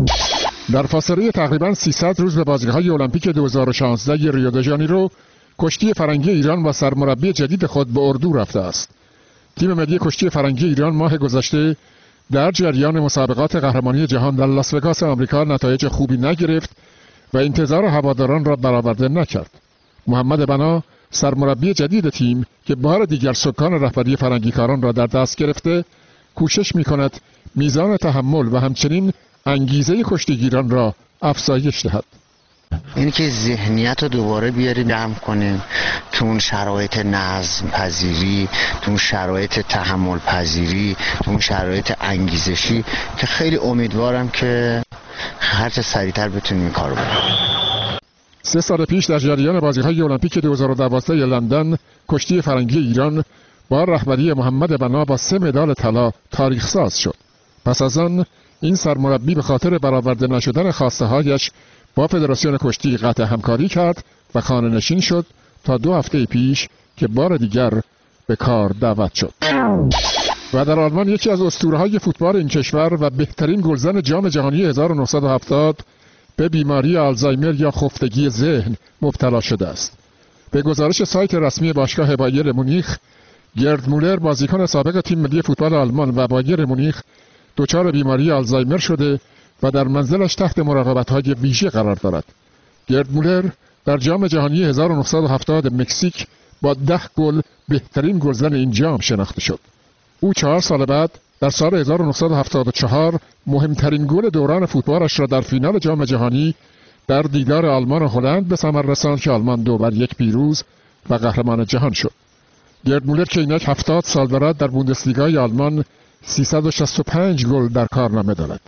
[SPEAKER 17] در فاصله تقریباً 300 روز به بازی‌های المپیک 2016 ریو د ژانیرو کشتی فرنگی ایران با سرمربی جدید خود به اردو رفته است. تیم ملی کشتی فرنگی ایران ماه گذشته در جریان مسابقات قهرمانی جهان در لاس وگاس آمریکا نتایج خوبی نگرفت و انتظار هواداران را برآورده نکرد. محمد بنا سرمربی جدید تیم که بار دیگر سکان رهبری فرنگیکاران را در دست گرفته کوشش می‌کند میزان تحمل و همچنین انگیزه کشتیگیران را افزایش دهد.
[SPEAKER 18] اینی که ذهنیت رو دوباره بیاریم جمع کنیم تو اون شرایط نظم پذیری، تو اون شرایط تحمل پذیری، تو اون شرایط انگیزشی که خیلی امیدوارم که هر چه سریعتر بتونیم این کارو بکنیم.
[SPEAKER 17] 3 سال پیش در جریان بازی‌های المپیک 2012 لندن کشتی فرنگی ایران با رهبری محمد بنا با 3 مدال طلا تاریخ ساز شد. پس از آن این سرمربی به خاطر برآورده نشدن خواسته‌هایش با فدراسیون کشتی قطع همکاری کرد و خانه‌نشین شد تا 2 هفته پیش که بار دیگر به کار دعوت شد. و در آلمان یکی از اسطوره‌های فوتبال این کشور و بهترین گلزن جام جهانی 1970 به بیماری آلزایمر یا خفتگی ذهن مبتلا شده است. به گزارش سایت رسمی باشگاه بایر مونیخ، گرد مولر بازیکن سابق تیم ملی فوتبال آلمان و بایر مونیخ دچار بیماری آلزایمر شده و در منزلش تحت مراقبت‌های ویژه قرار دارد. گرد مولر در جام جهانی 1970 مکزیک با 10 گل بهترین گلزن این جام شناخته شد. او 4 سال بعد در سال 1974 مهمترین گل دوران فوتبالش را در فینال جام جهانی در دیدار آلمان و هلند به ثمر رساند که آلمان 2-1 پیروز و قهرمان جهان شد. گرد مولر که اینک 70 سال دارد در بوندسلیگای آلمان 365 گل در کارنامه دارد.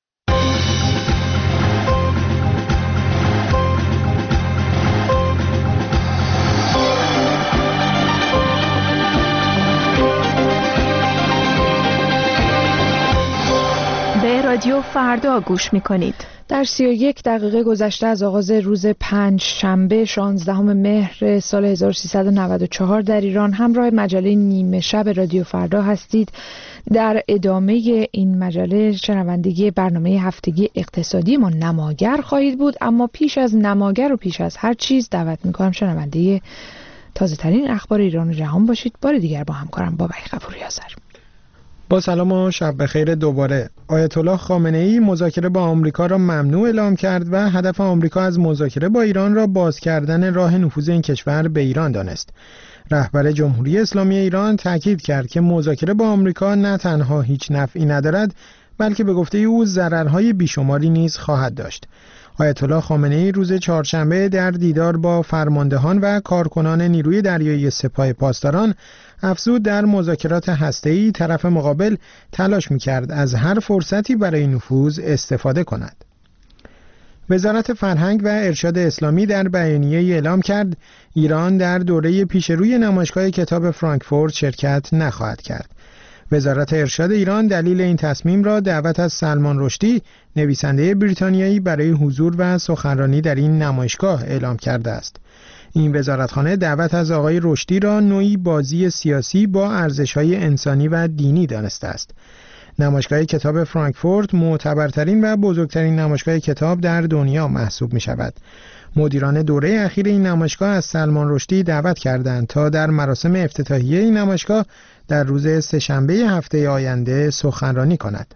[SPEAKER 13] رادیو فردا گوش می‌کنید.
[SPEAKER 1] در 31 دقیقه گذشته از آغاز روز 5 شنبه 16 مهر سال 1394 در ایران همراه مجله نیمه شب رادیو فردا هستید. در ادامه این مجله شنوندگی برنامه هفتگی اقتصادی ما نماگر خواهید بود، اما پیش از نماگر و پیش از هر چیز دعوت می‌کنم شنونده تازه ترین اخبار ایران و جهان باشید. بار دیگر با همکارم بابک غفوری آذر.
[SPEAKER 2] با سلام و شب بخیر. دوباره آیت الله خامنه‌ای مذاکره با آمریکا را ممنوع اعلام کرد و هدف آمریکا از مذاکره با ایران را باز کردن راه نفوذ این کشور به ایران دانست. رهبر جمهوری اسلامی ایران تاکید کرد که مذاکره با آمریکا نه تنها هیچ نفعی ندارد، بلکه به گفته او ضررهای بیشماری نیز خواهد داشت. آیت الله خامنه‌ای روز چهارشنبه در دیدار با فرماندهان و کارکنان نیروی دریایی سپاه پاسداران افزود در مذاکرات هسته‌ای طرف مقابل تلاش می‌کرد از هر فرصتی برای نفوذ استفاده کند. وزارت فرهنگ و ارشاد اسلامی در بیانیه‌ای اعلام کرد ایران در دوره پیشروی نمایشگاه کتاب فرانکفورت شرکت نخواهد کرد. وزارت ارشاد ایران دلیل این تصمیم را دعوت از سلمان رشدی، نویسنده بریتانیایی، برای حضور و سخنرانی در این نمایشگاه اعلام کرده است. این وزارتخانه دعوت از آقای رشدی را نوعی بازی سیاسی با ارزش‌های انسانی و دینی دانسته است. نمایشگاه کتاب فرانکفورت معتبرترین و بزرگترین نمایشگاه کتاب در دنیا محسوب می شود. مدیران دوره اخیر این نمایشگاه از سلمان رشدی دعوت کردند تا در مراسم افتتاحیه این نمایشگاه در روز سه‌شنبه هفته آینده سخنرانی کند.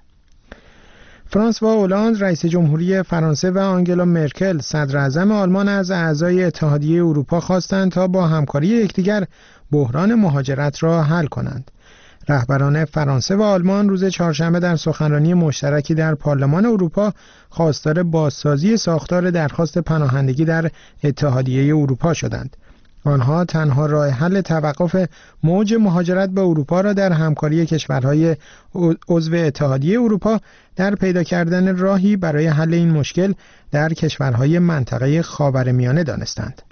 [SPEAKER 2] فرانسوا هولند رئیس جمهوری فرانسه و آنگلا مرکل صدر اعظم آلمان از اعضای اتحادیه اروپا خواستند تا با همکاری یکدیگر بحران مهاجرت را حل کنند. رهبران فرانسه و آلمان روز چهارشنبه در سخنرانی مشترکی در پارلمان اروپا خواستار بازسازی ساختار درخواست پناهندگی در اتحادیه اروپا شدند. آنها تنها راه حل توقف موج مهاجرت به اروپا را در همکاری کشورهای عضو اتحادیه اروپا در پیدا کردن راهی برای حل این مشکل در کشورهای منطقه خاورمیانه دانستند.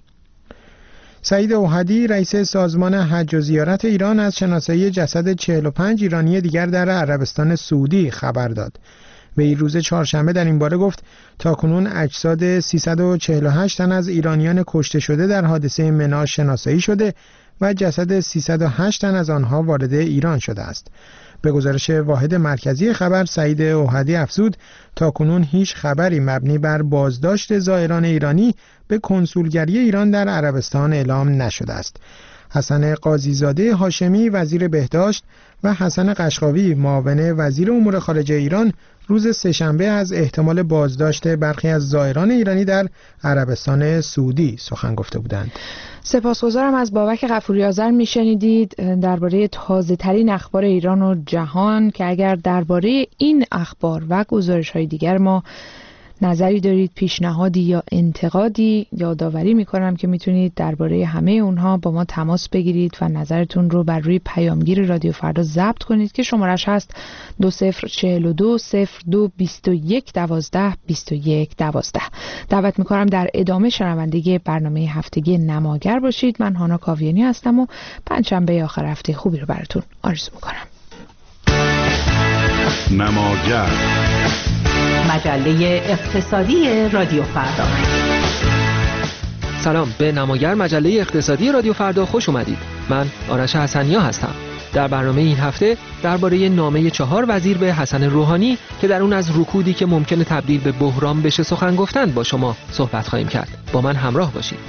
[SPEAKER 2] سعید اوحدی رئیس سازمان حج و زیارت ایران از شناسایی جسد 45 ایرانی دیگر در عربستان سعودی خبر داد. وی روز چهارشنبه در این باره گفت تاکنون اجساد 348 تن از ایرانیان کشته شده در حادثه منی شناسایی شده و جسد 308 تن از آنها وارد ایران شده است. به گزارش واحد مرکزی خبر، سعید اوحدی افزود تاکنون هیچ خبری مبنی بر بازداشت زائران ایرانی به کنسولگری ایران در عربستان اعلام نشده است. حسن قاضیزاده هاشمی وزیر بهداشت و حسن قشقاوی معاون وزیر امور خارجه ایران روز سه‌شنبه از احتمال بازداشت برخی از زائران ایرانی در عربستان سعودی سخن گفته بودند.
[SPEAKER 1] سپاسگزارم. از بابک غفوری آذر میشنیدید درباره تازه ترین اخبار ایران و جهان که اگر درباره این اخبار و گزارش های دیگر ما نظری دارید، پیشنهادی یا انتقادی، یادآوری میکنم که میتونید درباره همه اونها با ما تماس بگیرید و نظرتون رو بر روی پیامگیر رادیو فردا ضبط کنید که شمارش هست 2042 02 21 12 21 12. دعوت میکنم در ادامه شنوندگی برنامه هفتگی نماگر باشید. من هانا کاویانی هستم و پنجشنبه آخر هفته خوبی رو براتون آرزو میکنم.
[SPEAKER 11] نماگر،
[SPEAKER 19] مجله اقتصادی رادیو فردا.
[SPEAKER 20] سلام، به نماگر مجله اقتصادی رادیو فردا خوش اومدید. من آرش حسنیا هستم. در برنامه این هفته درباره نامه 4 وزیر به حسن روحانی که در اون از رکودی که ممکنه تبدیل به بحران بشه سخن گفتند با شما صحبت خواهیم کرد. با من همراه باشید.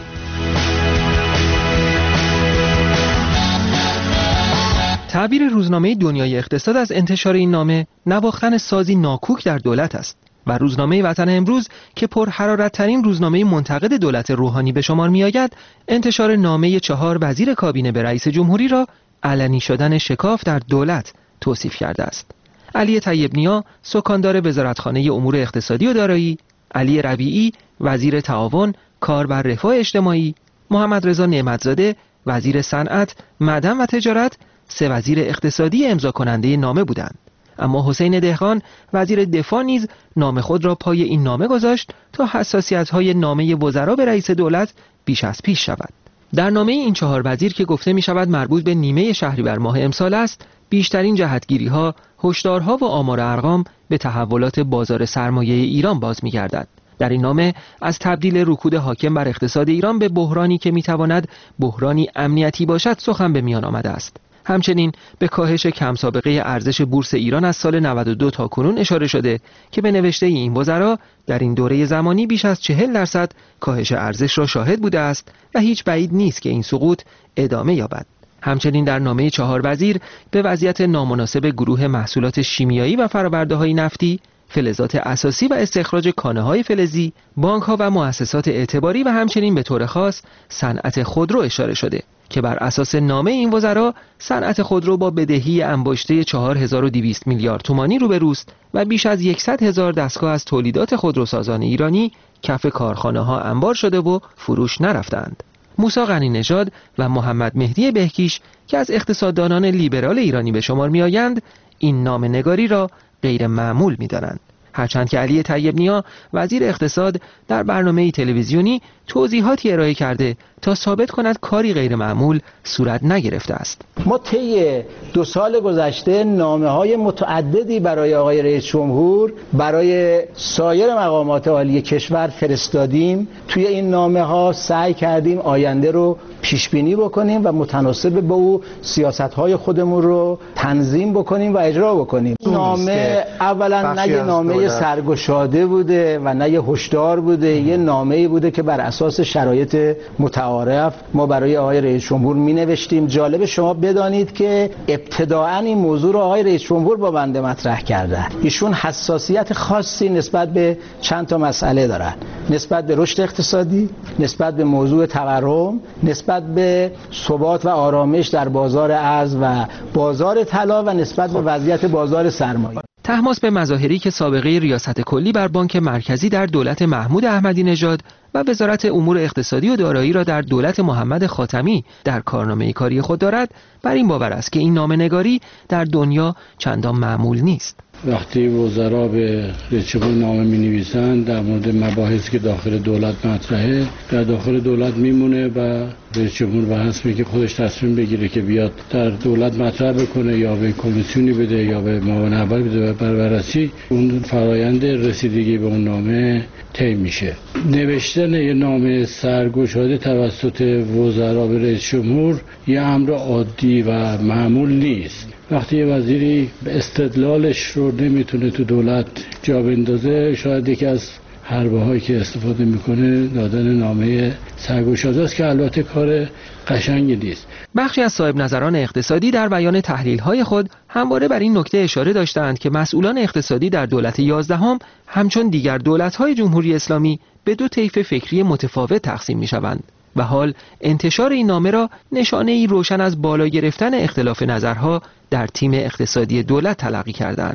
[SPEAKER 20] تعبیر روزنامه دنیای اقتصاد از انتشار این نامه نواختن سازی ناکوک در دولت است و روزنامه وطن امروز که پرحرارت‌ترین روزنامه منتقد دولت روحانی به شمار می‌آید، انتشار نامه 4 وزیر کابینه به رئیس جمهوری را علنی شدن شکاف در دولت توصیف کرده است. علی طیب نیا، سکان‌دار وزارتخانه امور اقتصادی و دارایی، علی ربیعی، وزیر تعاون، کار بر رفاه اجتماعی، محمد رضا نعمتزاده، وزیر صنعت، معدن و تجارت 3 وزیر اقتصادی امضا کننده نامه بودند. اما حسین دهقان وزیر دفاع نیز نام خود را پای این نامه گذاشت تا حساسیت‌های نامه وزرا به رئیس دولت بیش از پیش شود. در نامه این 4 وزیر که گفته می شود مربوط به نیمه شهریور ماه امسال است، بیشترین جهتگیری‌ها، هشدارها و آمار ارقام به تحولات بازار سرمایه ایران باز می‌گردد. در این نامه از تبدیل رکود حاکم بر اقتصاد ایران به بحرانی که می‌تواند بحرانی امنیتی باشد سخن به میان آمده است. همچنین به کاهش کم سابقه ارزش بورس ایران از سال 92 تا کنون اشاره شده که به نوشته این وزرا در این دوره زمانی بیش از 40% کاهش ارزش را شاهد بوده است و هیچ بعید نیست که این سقوط ادامه یابد. همچنین در نامه 4 وزیر به وضعیت نامناسب گروه محصولات شیمیایی و فرآورده‌های نفتی، فلزات اساسی و استخراج کانه‌های فلزی، بانک‌ها و مؤسسات اعتباری و همچنین به طور خاص صنعت خودرو اشاره شده که بر اساس نامه این وزرا صنعت خودرو با بدهی انباشته 4200 میلیارد تومانی روبروست و بیش از 100,000 دستگاه از تولیدات خودروسازان ایرانی کف کارخانه‌ها انبار شده و فروش نرفتند. موسی غنی‌نژاد و محمد مهدی بهکیش که از اقتصاددانان لیبرال ایرانی به شمار می‌آیند، این نامه‌نگاری را غیر معمول می‌دانند. هرچند که علی طیب نیا وزیر اقتصاد در برنامه تلویزیونی توضیحاتی ارائه کرده تا ثابت کند کاری غیر معمول صورت نگرفته است.
[SPEAKER 21] ما طی 2 سال گذشته نامه‌های متعددی برای آقای رئیس جمهور برای سایر مقامات عالی کشور فرستادیم. توی این نامه‌ها سعی کردیم آینده رو پیش بینی بکنیم و متناسب با او سیاست‌های خودمون رو تنظیم بکنیم و اجرا بکنیم. نامه اولا نه یه نامه سرگشاده بوده و نه یه هشدار بوده، یه نامه‌ای بوده که بر اساس شرایط متعارف ما برای آقای رئیس جمهور می‌نوشتیم. جالب شما بدانید که ابتداءً این موضوع رو آقای رئیس جمهور با بنده مطرح کردن. ایشون حساسیت خاصی نسبت به چند تا مسئله دارن، نسبت به رشد اقتصادی، نسبت به موضوع تورم، نسبت به ثبات و آرامش در بازار ارز و بازار طلا و نسبت به وضعیت بازار سرمایه.
[SPEAKER 20] طهماسب مظاهری که سابقه ریاست کلی بر بانک مرکزی در دولت محمود احمدی نژاد و وزارت امور اقتصادی و دارایی را در دولت محمد خاتمی در کارنامه کاری خود دارد، بر این باور است که این نامه‌نگاری در دنیا چندان معمول نیست.
[SPEAKER 22] وقتی وزرا به رئیس جمهور نامه می‌نویسند در مورد مباحثی که داخل دولت مطرحه، در داخل دولت میمونه و رئیس جمهور بحث میگه خودش تصمیم بگیره که بیاد در دولت مطرح بکنه یا به کمیسیونی بده یا به معاون اول بده و بررسی اون فرایند رسیدگی به اون نامه طی میشه. نوشتن یه نامه سرگشاده توسط وزرا به رئیس جمهور یه امر عادی و معمول نیست. وقتی یه وزیری استدلالش رو نمیتونه تو دولت جا بندازه، شاید یکی از حربه هایی که استفاده میکنه دادن نامه سرگشاده است که البته کار قشنگی نیست.
[SPEAKER 20] بخشی از صاحب نظران اقتصادی در بیان تحلیل های خود همواره بر این نکته اشاره داشتند که مسئولان اقتصادی در دولت 11 همچون دیگر دولت های جمهوری اسلامی به 2 طیف فکری متفاوت تقسیم میشوند و حال انتشار این نامه را نشانه‌ای روشن از بالا گرفتن اختلاف نظرها در تیم اقتصادی دولت تلقی کردند.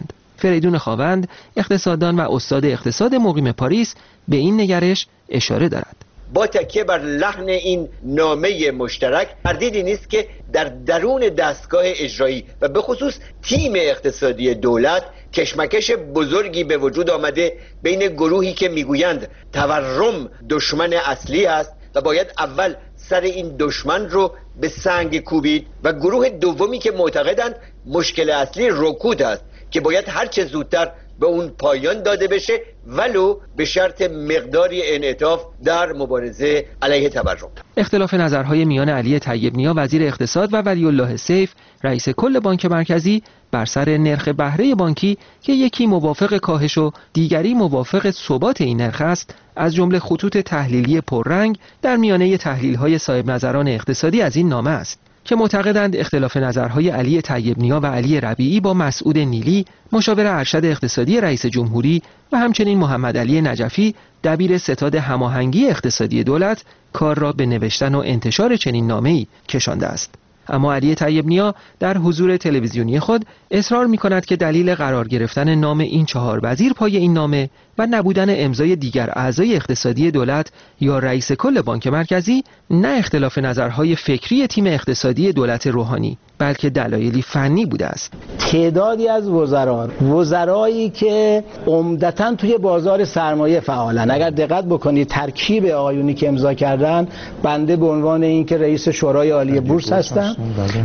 [SPEAKER 20] فریدون خاوند، اقتصاددان و استاد اقتصاد مقیم پاریس، به این نگرش اشاره دارد.
[SPEAKER 4] با تکیه بر لحن این نامه مشترک تردیدی نیست که در درون دستگاه اجرایی و به خصوص تیم اقتصادی دولت کشمکش بزرگی به وجود آمده بین گروهی که میگویند تورم دشمن اصلی است و باید اول سر این دشمن رو به سنگ کوبید و گروه دومی که معتقدند مشکل اصلی رکود است که باید هر چه زودتر به اون پایان داده بشه ولو به شرط مقداری انعطاف در مبارزه علیه تورم.
[SPEAKER 20] اختلاف نظرهای میان علی طیب نیا وزیر اقتصاد و ولی الله سیف رئیس کل بانک مرکزی بر سر نرخ بهره بانکی که یکی موافق کاهش و دیگری موافق ثبات این نرخ است، از جمله خطوط تحلیلی پررنگ در میانه تحلیل‌های صاحب نظران اقتصادی از این نامه است که معتقدند اختلاف نظرهای علی طیب نیا و علی ربیعی با مسعود نیلی مشاور ارشد اقتصادی رئیس جمهوری و همچنین محمد علی نجفی دبیر ستاد هماهنگی اقتصادی دولت کار را به نوشتن و انتشار چنین نامه‌ای کشانده است. اما علی طیب نیا در حضور تلویزیونی خود اصرار می‌کند که دلیل قرار گرفتن نام این 4 وزیر پای این نامه و نبودن امضای دیگر اعضای اقتصادی دولت یا رئیس کل بانک مرکزی نه اختلاف نظرهای فکری تیم اقتصادی دولت روحانی بلکه دلایلی فنی بوده است.
[SPEAKER 21] تعدادی از وزرایی که عمدتاً توی بازار سرمایه فعالن، اگر دقت بکنید ترکیب آقایونی که امضا کردن، بنده به عنوان اینکه رئیس شورای عالی بورس هستم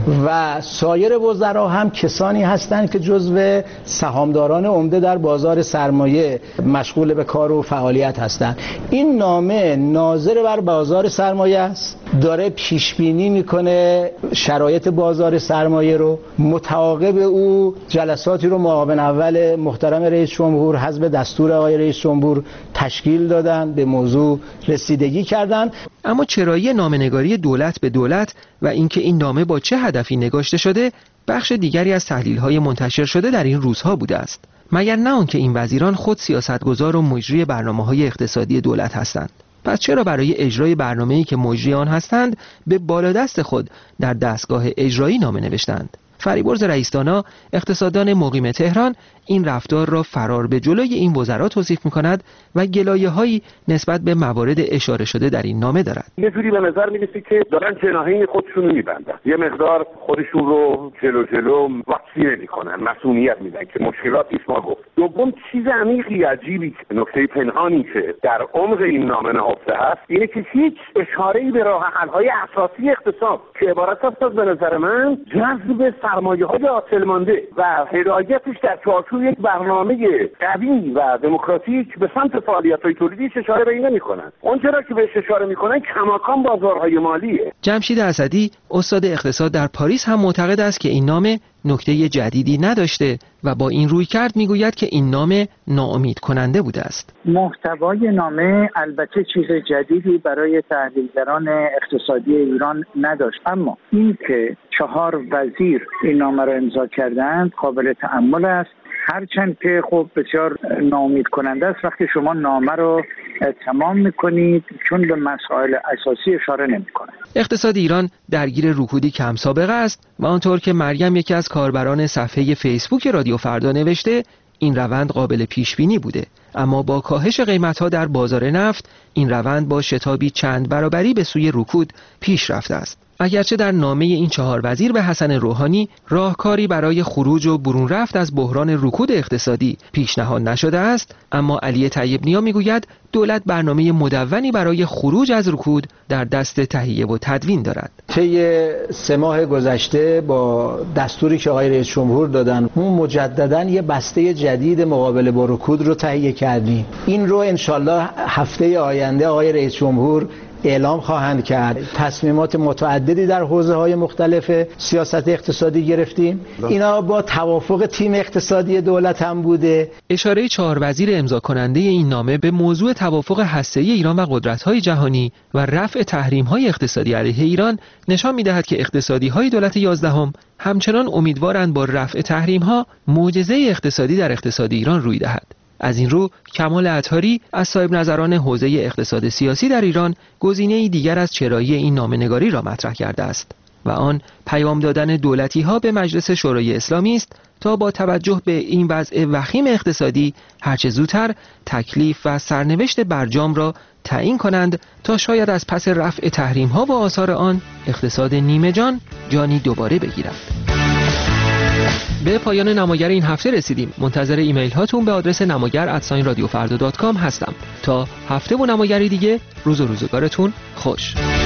[SPEAKER 21] و سایر وزرا هم کسانی هستند که جزو سهامداران عمده در بازار سرمایه مشغول به کار و فعالیت هستند. این نامه ناظر بر بازار سرمایه است، داره پیش بینی میکنه شرایط بازار سرمایه رو، متعاقب او جلساتی رو معاون اول محترم رئیس جمهور حسب دستور آقای رئیس جمهور تشکیل دادن، به موضوع رسیدگی کردن.
[SPEAKER 20] اما چرایی نامه‌نگاری دولت به دولت و اینکه این نامه با چه هدفی نگاشته شده بخش دیگری از تحلیل‌های منتشر شده در این روزها بوده است، مگر نه آنکه این وزیران خود سیاستگزار و مجری برنامه‌های اقتصادی دولت هستند. پس چرا برای اجرای برنامه‌ای که مجری آن هستند به بالادست خود در دستگاه اجرایی نامه نوشتند؟ فریبرز رئیس‌دانا، اقتصاددان مقیم تهران، این رفتار را فرار به جلوی این وزرا توصیف می‌کند و گلایه‌هایی نسبت به موارد اشاره شده در این نامه دارد.
[SPEAKER 5] یه جوری به نظر می‌رسه که دارن جناحین خودشون رو می‌بندن، یه مقدار خودشون رو جلو وقتی نمی‌کنن، مسئولیت میدن که مشکلات پیش ما گفت. دوم چیز عمیقی عجیبی، نکته پنهانی که در عمق این نامه نهفته هست اینه که هیچ اشاره‌ای به راه حل‌های اساسی اقتصاد که عبارت است از به نظر من جذب سرمایه‌های حاصل مانده و هدایتش در چارچوب یک برنامه قوی و دموکراتیک به سمت فعالیت‌های تولیدی اشاره به این نمی‌کنند. اونچرا که بهش اشاره می‌کنن کماکان بازارهای مالیه.
[SPEAKER 20] جمشید اسدی، استاد اقتصاد در پاریس، هم معتقد است که این نامه نکته جدیدی نداشته و با این رویکرد میگوید که این نامه ناامید کننده بوده است.
[SPEAKER 23] محتوای نامه البته چیز جدیدی برای تحلیلگران اقتصادی ایران نداشت، اما این که 4 وزیر این نامه را امضا کردند قابل تأمل است، هرچند که خب بسیار ناامید کننده است وقتی شما نامه رو تمام میکنید چون به مسائل اساسی اشاره نمیکنه.
[SPEAKER 20] اقتصاد ایران درگیر رکودی کم سابقه است و آنطور که مریم یکی از کاربران صفحه فیسبوک رادیو فردا نوشته، این روند قابل پیش بینی بوده، اما با کاهش قیمت‌ها در بازار نفت این روند با شتابی چند برابری به سوی رکود پیش رفته است. اگرچه در نامه این 4 وزیر به حسن روحانی راهکاری برای خروج و برون رفت از بحران رکود اقتصادی پیشنهاد نشده است، اما علی طیب نیا میگوید دولت برنامه مدونی برای خروج از رکود در دست تهیه و تدوین دارد.
[SPEAKER 21] طی 3 ماه گذشته با دستوری که آقای رئیس جمهور دادن اون مجددا یه بسته جدید مقابله با رکود رو تهیه کردیم. این رو انشالله هفته آینده آقای رئیس جمهور اعلام خواهند کرد. تصمیمات متعددی در حوزه‌های مختلف سیاست اقتصادی گرفتیم. اینا با توافق تیم اقتصادی دولت هم بوده.
[SPEAKER 20] اشاره 4 وزیر امضا کننده این نامه به موضوع توافق هسته‌ای ایران و قدرت‌های جهانی و رفع تحریم‌های اقتصادی علیه ایران نشان می‌دهد که اقتصادی‌های دولت 11 همچنان امیدوارند با رفع تحریم‌ها معجزه اقتصادی در اقتصاد ایران روی دهد. از این رو کمال عطاری از صاحب نظران حوزه اقتصاد سیاسی در ایران گزینه‌ای دیگر از چرایی این نامه‌نگاری را مطرح کرده است. و آن پیام دادن دولتی‌ها به مجلس شورای اسلامی است تا با توجه به این وضع وخیم اقتصادی هرچه زودتر تکلیف و سرنوشت برجام را تعیین کنند تا شاید از پس رفع تحریم‌ها و آثار آن اقتصاد نیمه جان جانی دوباره بگیرد. به پایان نماگر این هفته رسیدیم. منتظر ایمیل هاتون به آدرس namagar@radiofarda.com هستم. تا هفته و نماگری دیگه، روز و روزگارتون خوش.